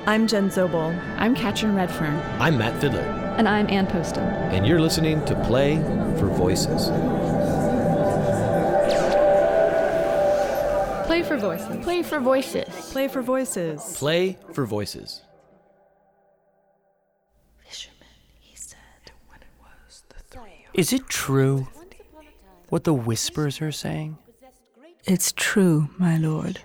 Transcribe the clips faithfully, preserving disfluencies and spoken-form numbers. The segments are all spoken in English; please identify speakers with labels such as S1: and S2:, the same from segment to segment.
S1: I'm Jen Zobel.
S2: I'm Katrin Redfern.
S3: I'm Matt Fiddler.
S4: And I'm Ann Poston.
S3: And you're listening to Play for Voices.
S2: Play for Voices. Play for Voices.
S1: Play for Voices.
S3: Play for Voices.
S5: Is it true what the whispers are saying?
S6: It's true, my lord.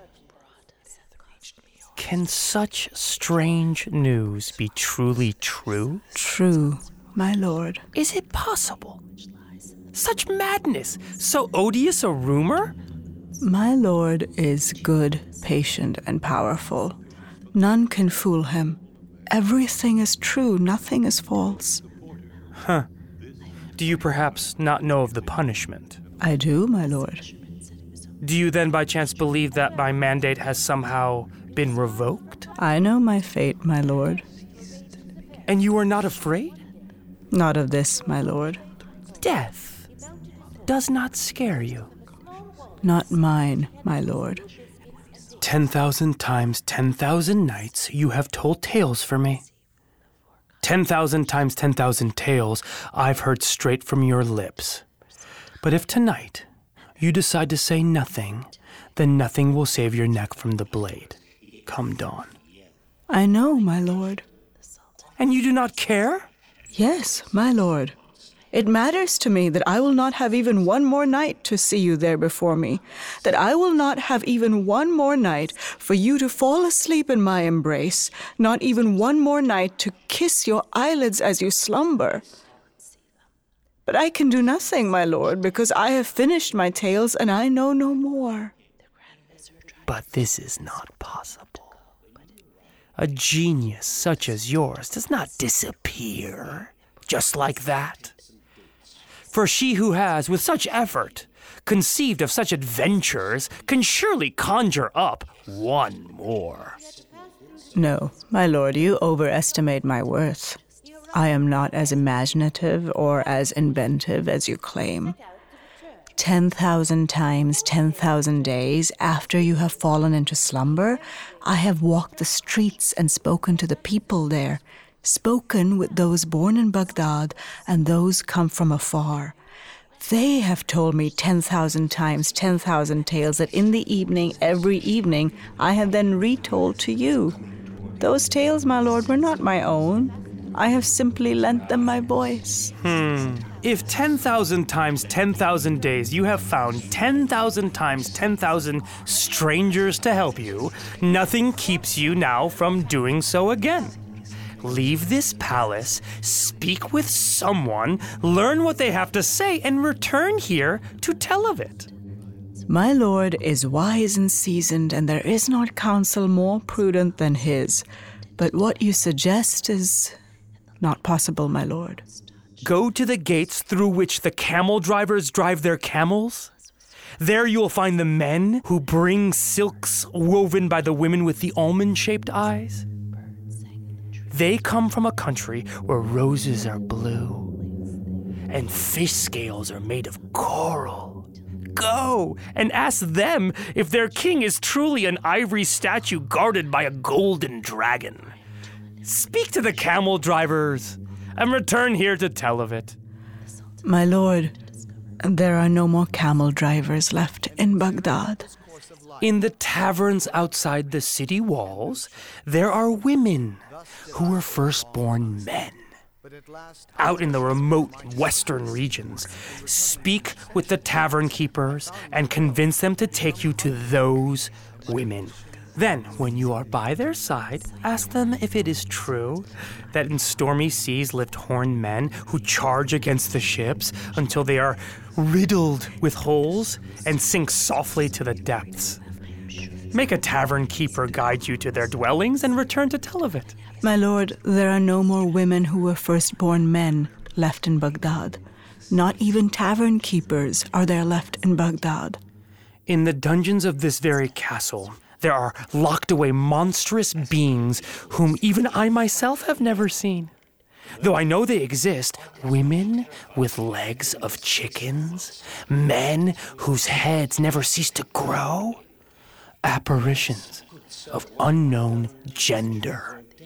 S5: Can such strange news be truly true?
S6: True, my lord.
S5: Is it possible? Such madness, so odious a rumor?
S6: My lord is good, patient, and powerful. None can fool him. Everything is true, nothing is false.
S5: Huh. Do you perhaps not know of the punishment?
S6: I do, my lord.
S5: Do you then by chance believe that my mandate has somehow been revoked?
S6: I know my fate, my lord.
S5: And you are not afraid?
S6: Not of this, my lord.
S5: Death does not scare you.
S6: Not mine, my lord.
S5: Ten thousand times ten thousand nights you have told tales for me. Ten thousand times ten thousand tales I've heard straight from your lips. But if tonight you decide to say nothing, then nothing will save your neck from the blade, come dawn.
S6: I know, my lord.
S5: And you do not care?
S6: Yes, my lord. It matters to me that I will not have even one more night to see you there before me, that I will not have even one more night for you to fall asleep in my embrace, not even one more night to kiss your eyelids as you slumber. But I can do nothing, my lord, because I have finished my tales and I know no more.
S5: But this is not possible. A genius such as yours does not disappear just like that. For she who has, with such effort, conceived of such adventures can surely conjure up one more.
S6: No, my lord, you overestimate my worth. I am not as imaginative or as inventive as you claim. Ten thousand times, ten thousand days after you have fallen into slumber, I have walked the streets and spoken to the people there, spoken with those born in Baghdad and those come from afar. They have told me ten thousand times, ten thousand tales that in the evening, every evening, I have then retold to you. Those tales, my lord, were not my own. I have simply lent them my voice.
S5: Hmm. If ten thousand times ten thousand days you have found ten thousand times ten thousand strangers to help you, nothing keeps you now from doing so again. Leave this palace, speak with someone, learn what they have to say, and return here to tell of it.
S6: My lord is wise and seasoned, and there is not counsel more prudent than his. But what you suggest is not possible, my lord.
S5: Go to the gates through which the camel drivers drive their camels. There you will find the men who bring silks woven by the women with the almond-shaped eyes. They come from a country where roses are blue and fish scales are made of coral. Go and ask them if their king is truly an ivory statue guarded by a golden dragon. Speak to the camel drivers and return here to tell of it.
S6: My lord, there are no more camel drivers left in Baghdad.
S5: In the taverns outside the city walls, there are women who were first-born men. Out in the remote western regions, speak with the tavern keepers and convince them to take you to those women. Then, when you are by their side, ask them if it is true that in stormy seas live horned men who charge against the ships until they are riddled with holes and sink softly to the depths. Make a tavern keeper guide you to their dwellings and return to tell of it.
S6: My lord, there are no more women who were firstborn men left in Baghdad. Not even tavern keepers are there left in Baghdad.
S5: In the dungeons of this very castle, there are locked away monstrous beings whom even I myself have never seen. Though I know they exist, women with legs of chickens, men whose heads never cease to grow, apparitions of unknown gender.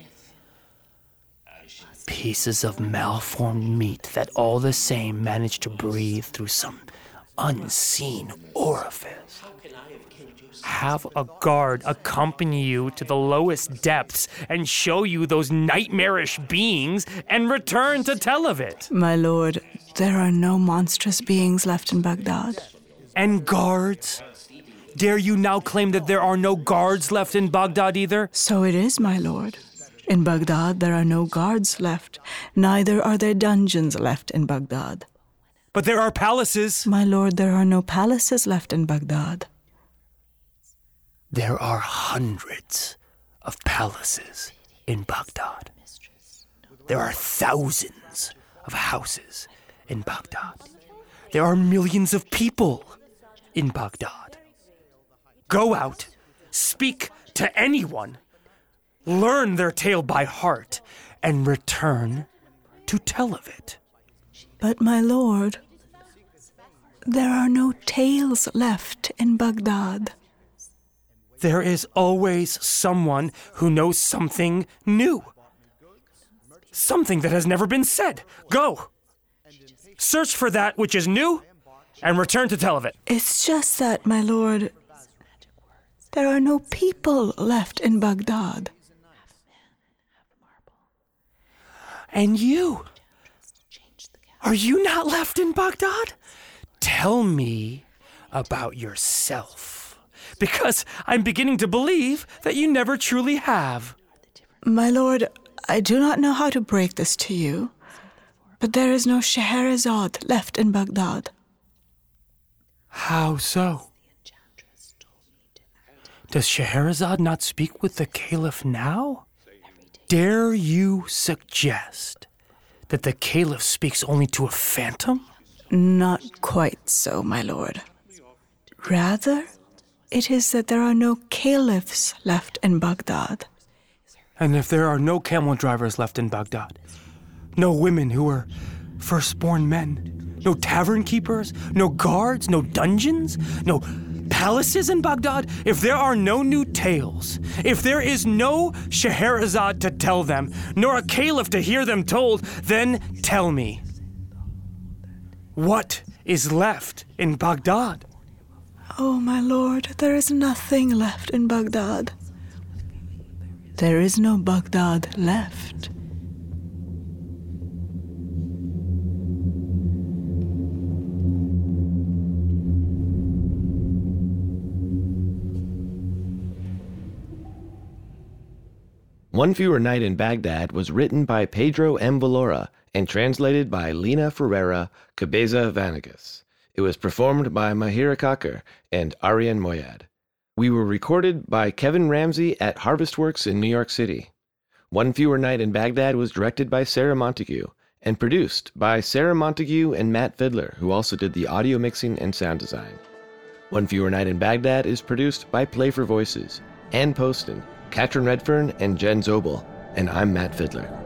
S5: pieces of malformed meat that all the same manage to breathe through some unseen orifice. Have a guard accompany you to the lowest depths and show you those nightmarish beings and return to tell of it.
S6: My lord, there are no monstrous beings left in Baghdad.
S5: And guards? Dare you now claim that there are no guards left in Baghdad either?
S6: So it is, my lord. In Baghdad, there are no guards left. Neither are there dungeons left in Baghdad.
S5: But there are palaces.
S6: My lord, there are no palaces left in Baghdad.
S5: There are hundreds of palaces in Baghdad. There are thousands of houses in Baghdad. There are millions of people in Baghdad. Go out, speak to anyone, learn their tale by heart, and return to tell of it.
S6: But, my lord, there are no tales left in Baghdad.
S5: There is always someone who knows something new. Something that has never been said. Go. Search for that which is new and return to tell of it.
S6: It's just that, my lord, there are no people left in Baghdad.
S5: And you? Are you not left in Baghdad? Tell me about yourself. Because I'm beginning to believe that you never truly have.
S6: My lord, I do not know how to break this to you, but there is no Scheherazade left in Baghdad.
S5: How so? Does Scheherazade not speak with the Caliph now? Dare you suggest that the Caliph speaks only to a phantom?
S6: Not quite so, my lord. Rather, it is that there are no caliphs left in Baghdad.
S5: And if there are no camel drivers left in Baghdad, no women who are firstborn men, no tavern keepers, no guards, no dungeons, no palaces in Baghdad, if there are no new tales, if there is no Scheherazade to tell them, nor a caliph to hear them told, then tell me, what is left in Baghdad?
S6: Oh, my lord, there is nothing left in Baghdad. There is no Baghdad left.
S3: One Fewer Night in Baghdad was written by Pedro M. Valora and translated by Lina Ferreira Cabeza Vanegas. It was performed by Mahira Kakar and Ariane Moyad. We were recorded by Kevin Ramsey at Harvest Works in New York City. One Fewer Night in Baghdad was directed by Sarah Montague and produced by Sarah Montague and Matt Fiddler, who also did the audio mixing and sound design. One Fewer Night in Baghdad is produced by Play for Voices, Ann Poston, Katrin Redfern, and Jen Zobel, and I'm Matt Fiddler.